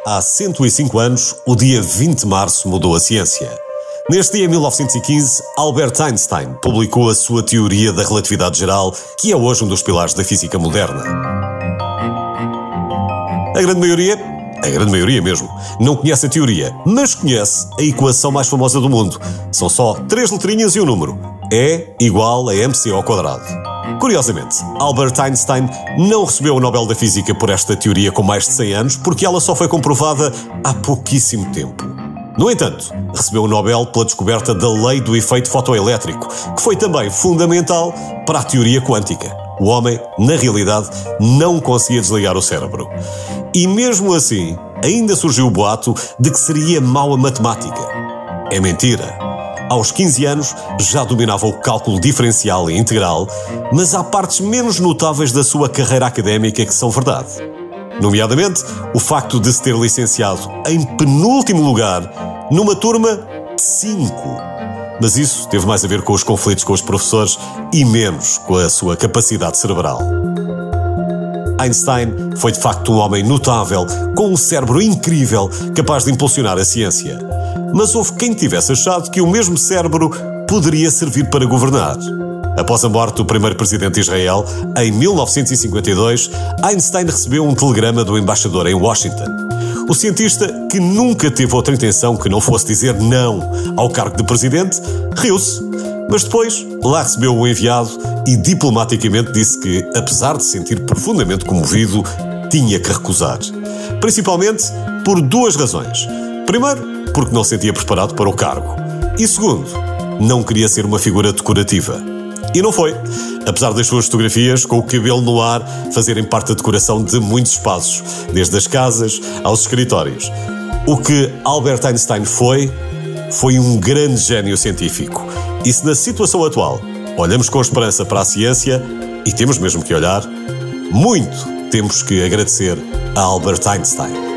Há 105 anos, o dia 20 de março mudou a ciência. Neste dia, em 1915, Albert Einstein publicou a sua teoria da relatividade geral, que é hoje um dos pilares da física moderna. A grande maioria mesmo, não conhece a teoria, mas conhece a equação mais famosa do mundo. São só 3 letrinhas e um número. E igual a mc ao quadrado. Curiosamente, Albert Einstein não recebeu o Nobel da Física por esta teoria com mais de 100 anos, porque ela só foi comprovada há pouquíssimo tempo. No entanto, recebeu o Nobel pela descoberta da lei do efeito fotoelétrico, que foi também fundamental para a teoria quântica. O homem, na realidade, não conseguia desligar o cérebro. E mesmo assim, ainda surgiu o boato de que seria mau a matemática. É mentira. Aos 15 anos, já dominava o cálculo diferencial e integral, mas há partes menos notáveis da sua carreira académica que são verdade. Nomeadamente, o facto de se ter licenciado em penúltimo lugar numa turma de 5. Mas isso teve mais a ver com os conflitos com os professores e menos com a sua capacidade cerebral. Einstein foi de facto um homem notável, com um cérebro incrível, capaz de impulsionar a ciência. Mas houve quem tivesse achado que o mesmo cérebro poderia servir para governar. Após a morte do primeiro presidente de Israel, em 1952, Einstein recebeu um telegrama do embaixador em Washington. O cientista, que nunca teve outra intenção que não fosse dizer não ao cargo de presidente, riu-se. Mas depois, lá recebeu um enviado e diplomaticamente disse que, apesar de se sentir profundamente comovido, tinha que recusar. Principalmente por 2 razões. Primeiro, porque não se sentia preparado para o cargo. E segundo, não queria ser uma figura decorativa. E não foi. Apesar das suas fotografias, com o cabelo no ar, fazerem parte da decoração de muitos espaços, desde as casas aos escritórios. O que Albert Einstein foi um grande gênio científico. E se na situação atual olhamos com esperança para a ciência, e temos mesmo que olhar, muito temos que agradecer a Albert Einstein.